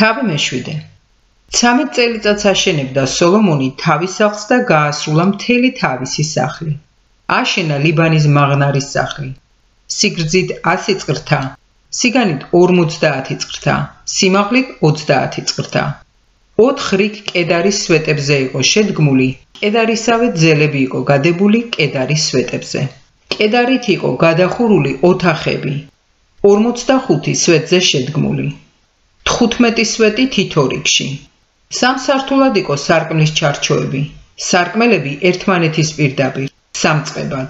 თავი მეშვიდე. 13 წელიწადს აშენებდა სოლომონი თავის სახლს და გაასრულა მთელი თავისი სახლი. აშენა ლიბანის მაღნარის სახლი. სიგრძით 100 წղრთა, სიგანით 50 წղრთა, სიმაღლით 30 წղრთა. 4 რიგ კედარის სვეტებზე იყო შედგმული, კედარისავე ძელები იყო გადებული კედარის სვეტებზე. კედარით იყო გადახურული ოთახები, 45 სვეტზე შედგმული. 15 სვეტი თითო რიგში. სამსართულად იყო სარკმლის ჩარჩოები, სარკმელები ერთმანეთის პირდაპირ, სამწყებად.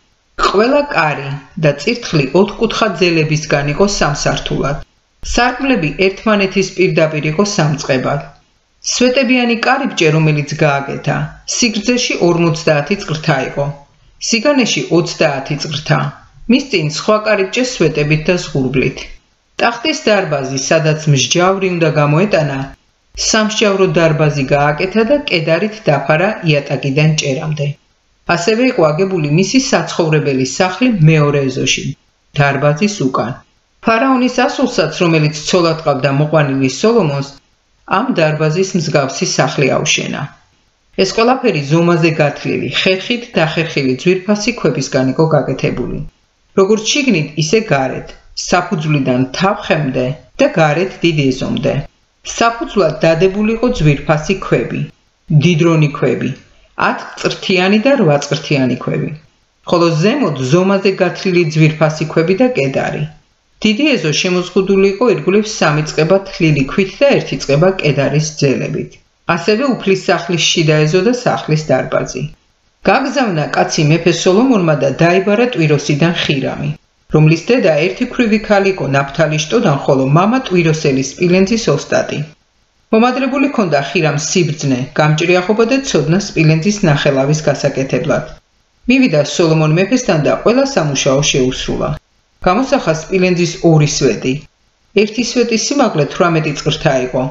ყველა კარი და წირთხლი 4-კუთხა ძელებისგან იყო სამსართულად. სარკმლები ერთმანეთის პირდაპირ იყო სამწყებად. სვეტებიანი კარიბჭე, რომელიც გააკეთა, სიგრძეში 50 წղრთა იყო, სიგანეში 30 წղრთა, მის წინ სხვა კარიბჭე სვეტებით და ზღურბლით. ტახტის დარბაზი, სადაც მსჯავრი უნდა გამოეტანა, სამსჯავრო დარბაზი გააკეთა და კედარით დაფარა იატაკიდან ჭერამდე. ასევე იყო აგებული მისი საცხოვრებელი სახლი მეორე ეზოში, დარბაზის უკან. ფარაონის ასულსაც, რომელიც ცოლად ჰყავდა მოყვანილი სოლომონს, ამ დარბაზის მსგავსი სახლი აუშენა. ეს ყველაფერი ზომაზე გათლილი, ხერხით დახერხილი ძვირფასი ქვებისგან იყო გაკეთებული. როგორც შიგნით, ისე გარეთ, საფუძვლიდან თავხემდე და გარეთ დიდ ეზომდე. საფუძვლად დადებული იყო ძვირფასი ქვები, დიდრონი ქვები, 10 წრთიანი და 8 წრთიანი ქვები. ხოლო ზემოთ ზომაზე გათლილი ძვირფასი ქვები და კედარი. დიდი ეზო შემოზღუდული იყო ირგვლივ 3 წყება თლილი ქვით და 1 წყება კედარის ძელებით. ასევე უფლის სახლის შიდა ეზო და სახლის დარბაზი. გაგზავნა კაცი მეფე სოლომონმა და დაიბარა ტვიროსიდან ხირამი, რომლის დედა ერთი ქვრივი ქალი იყო ნაფთალის შტოდან, ხოლო მამა ტვიროსელის სპილენძის ოსტატი. მომადრებული ჰქონდა ხირამს სიბრძნე, გამჭრიახობა და ცოდნა სპილენძის ნახელავის გასაკეთებლად. მივიდა სოლომონ მეფესთან და ყველა სამუშაო შეუსრულა. გამოსახა სპილენძის 2 სვეტი. ერთი სვეტის სიმაღლე 18 წղრთა იყო.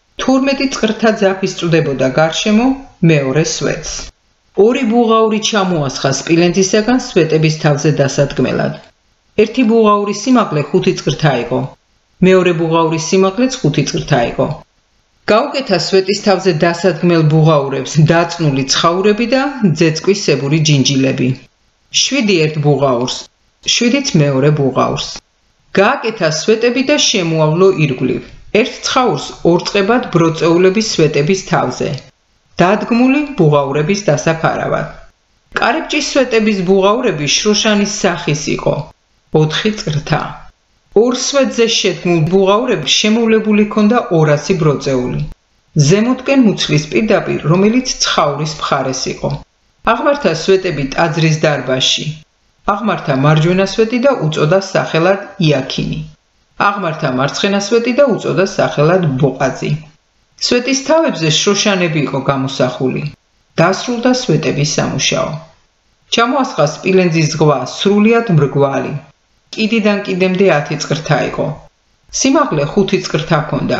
12 წղრთა ძაფი სწვდებოდა გარშემო მეორე სვეტს. 2 ბუღაური ჩამოასხა სპილენძისაგან სვეტების თავზე დასადგმელად. ერთი ბუღაურის სიმაღლე 5 წղრთა იყო. მეორე ბუღაურის სიმაღლეც 5 წղრთა იყო. გაუკეთა სვეტის თავზე დასადგმელ ბუღაურებს დაწნული ცხაურები და ძეწკვისებური ჯინჯილები. 7 ერთ ბუღაურს, 7-იც მეორე ბუღაურს. გააკეთა სვეტები და შემოავლო ირგვლივ. ერთ ცხაურს 2 წყებად ბროწეულების სვეტების თავზე. დადგმული ბუღაურების დასაფარავად. კარიბჭის სვეტების ბუღაურები შროშანის სახის იყო, 4 წղრთა. 2 სვეტზე შედგმულ ბუღაურებს შემოვლებული ჰქონდა 200 ბროწეული. ზემოთკენ მუცლის პირდაპირ, რომელიც ცხაურის მხარეს იყო. აღმართა სვეტები ტაძრის დარბაზში. აღმართა მარჯვენა სვეტი და უწოდა სახელად იაქინი. აღმართა მარცხენა სვეტი და უწოდა სახელად ბოყაზი. სვეტის თავებზე შროშანები იყო გამოსახული. დასრულდა სვეტების სამუშაო. ჩამოასხა სპილენძის ზღვა სრულიად მრგვალი. კიდიდან კიდემდე 10 წղრთა იყო. სიმაღლე 5 წղრთა ჰქონდა.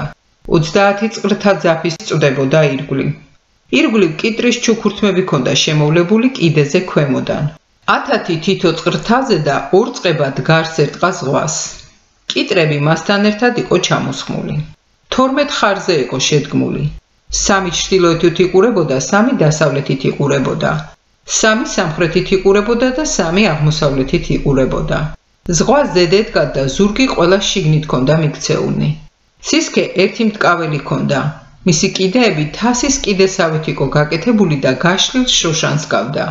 30 წղრთა ძაფი სწვდებოდა ირგვლივ. ირგვლივ კიტრის ჩუქურთმები ჰქონდა შემოვლებული კიდეზე ქვემოდან. 10 თითო წղრთაზე და 2 წყებად გარს ერტყა ზღვას. კიტრები მასთან ერთად იყო ჩამოსხმული. 12 ხარზე იყო შედგმული. 3 ჩრდილოეთით იყურებოდა, 3 დასავლეთით იყურებოდა. 3 სამხრეთით იყურებოდა და 3 აღმოსავლეთით იყურებოდა. ზღვა ზედედგა და ზურგი ყველა შიგნით ჰქონდა მიქცეულნი. სისქე ერთი მტკაველი ჰქონდა. მისი კიდეები თასის კიდესავით იყო გაკეთებული და გაშლილ შროშანს ჰგავდა.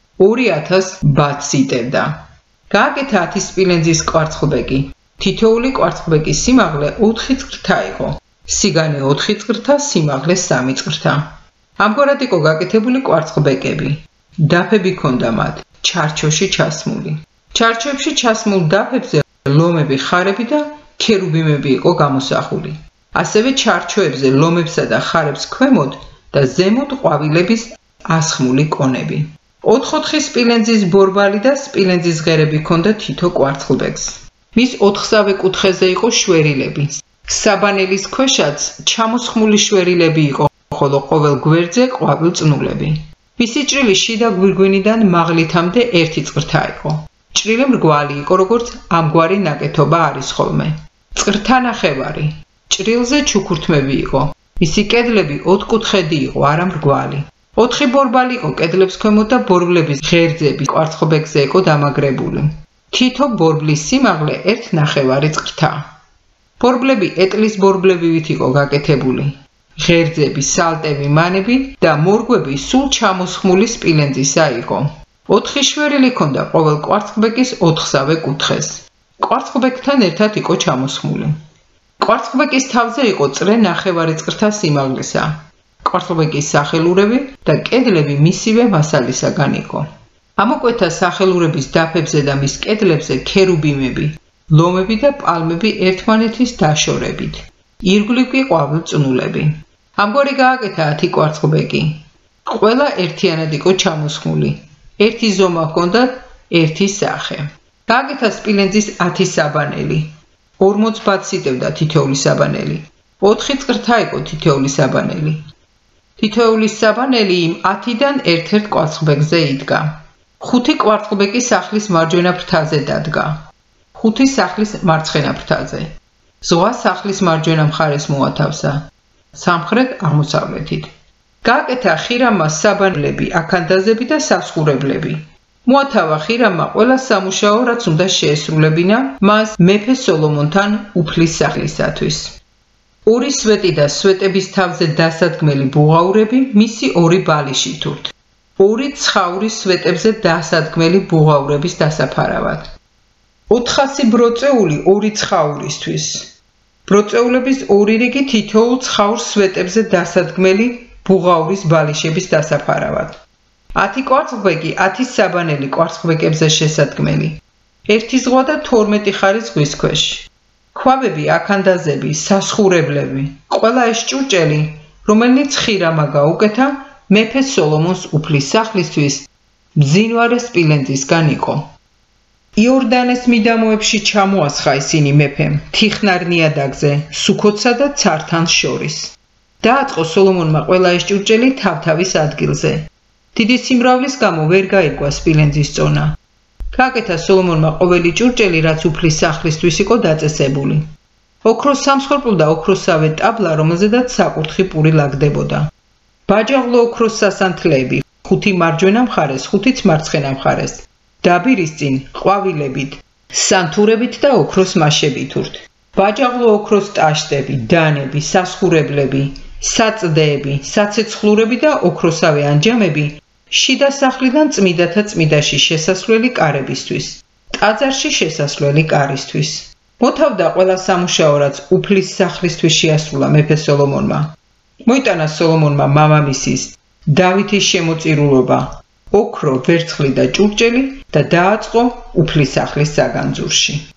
2000 ბათს იტევდა. გააკეთა 10 სპილენძის კვარცხლბეკი. თითოეული კვარცხლბეკის სიმაღლე 4 წղრთა იყო. სიგანე 4 წղრთა, სიმაღლე 3 წղრთა. ამგვარად იყო გაკეთებული კვარცხლბეკები. დაფები ჰქონდა მათ, ჩარჩოში ჩასმული. ჩარჩოებში ჩასმულ დაფებზე ლომები, ხარები და ქერუბიმები იყო გამოსახული. ასევე ჩარჩოებზე ლომებსა და ხარებს ქვემოთ და ზემოთ ყვავილების ასხმული კონები. 4 სპილენძის ბორბალი და სპილენძის ღერები ჰქონდა თითო კვარცხლბეკს. მის 4-სავე კუთხეზე იყო შვერილები. საბანელის ქვეშაც ჩამოსხმული შვერილები იყო, ხოლო ყოველ გვერდზე ყვავილწნულები. მისი ჭრილი შიდა გვირგვინიდან მაღლითამდე 1 წղრთა იყო. ჭრილი მრგვალი იყო, როგორც ამგვარი ნაკეთობა არის ხოლმე. წղრთანახევარი, ჭრილზე ჩუქურთმები იყო. მისი კედლები ოთხკუთხედი იყო, არა მრგვალი. 4 ბორბალი იყო კედლებს ქვემოთ და ბორბლების ღერძები კვარცხლბეკზე იყო დამაგრებული. თითო ბორბლის სიმაღლე 1.5 წრთა. ბორბლები ეტლის ბორბლებივით იყო გაკეთებული. ღერძები, სალტები, მანები და მორგვები სულ ჩამოსხმული სპილენძისა იყო. 4 შვერილი ჰქონდა ყოველ კვარცხლბეკის 4-სავე კუთხეს. კვარცხლბეკთან ერთად იყო ჩამოსხმული. კვარცხლბეკის თავზე იყო წრე 1.5 წრთა სიმაღლისა. კვარცხლბეკის სახელურები და კედლები მისივე მასალისაგან იყო. ამოკვეთა სახელურების დაფებზე და მის კედლებზე ქერუბიმები, ლომები და პალმები ერთმანეთის დაშორებით. ირგვლივ კი ყვავილწნულები. ამგვარი გააკეთა 10 კვარცხლბეკი. ყველა ერთიანად იყო ჩამოსხმული. ერთი ზომა ჰქონდა, ერთი სახე. გააკეთა სპილენძის 10 საბანელი. 40 ბათს იტევდა თითოეული საბანელი. 4 წრთა იყო თითოეული საბანელი. თითოეული საბანელი იმ 10-დან ერთ-ერთ კვარცხლბეკზე იდგა. 5 კვარცხლბეკი სახლის მარჯვენა ფრთაზე დადგა. 5 სახლის მარცხენა ფრთაზე. ზღვა სახლის მარჯვენა მხარეს მოათავსა. სამხრეთ აღმოსავლეთით. გააკეთა ხირამმა საბანელები, აქანდაზები და სასხურებლები. მოათავა ხირამმა ყველა სამუშაო, რაც უნდა შეესრულებინა მას მეფე სოლომონთან უფლის სახლისათვის. 2 სვეტი და სვეტების თავზე დასადგმელი ბუღაურები მისი 2 ბალიშითურთ. 2 ცხაური სვეტებზე დასადგმელი ბუღაურების დასაფარავად. 400 ბროწეული 2 ცხაურისთვის. ბროწეულების 2 რიგი თითოეულ ცხაურ სვეტებზე დასადგმელი ბუღაურის ბალიშების დასაფარავად. 10 კვარცხლბეკი 10 საბანელი კვარცხლბეკებზე შესადგმელი. 1 ზღვა და 12 ხარი ზღვის ქვეშ. ქვაბები, აქანდაზები, სასხურებლები, ყველა ეს ჭურჭელი, რომელიც ხირამა გაუკეთა მეფე სოლომონს უფლის სახლისთვის მძინვარე სპილენძისგან იყო. იორდანეს მიდამოებში ჩამოასხა ისინი მეფემ თიხნარ ნიადაგზე, სუქოთსა და ცართან შორის. დააწყო სოლომონმა ყველა ეს ჭურჭელი თავთავის ადგილზე. დიდი სიმრავლის გამო ვერ გაიგვა სპილენძის წონა. გააკეთა სოლომონმა ყოველი ჭურჭელი, რაც უფლის სახლისთვის იყო დაწესებული. ოქროს სამსხვერპლო და ოქროსავე ტაბლა, რომელზედაც საკურთხი პური ლაგდებოდა. ბაჯაღლო ოქროს სასანთლეები, 5 მარჯვენა მხარეს, 5-იც მარცხენა მხარეს. დაბირის წინ ყვავილებით, სანთურებით და ოქროს მაშებითურთ. ბაჯაღლო ოქროს ტაშტები, დანები, სასხურებლები, საწდეები, საცეცხლურები და ოქროსავე ანჯამები შიდა სახლიდან წმიდათა წმიდაში შესასვლელი კარებისთვის, ტაძარში შესასვლელი კარისთვის. მოთავდა ყველა სამუშაო, რაც უფლის სახლისთვის შეასრულა მეფე სოლომონმა. მოიტანა სოლომონმა მამამისის დავითის შემოწირულობა, ოქრო, ვერცხლი და ჭურჭელი და დააწყო უფლის სახლის საგანძურში.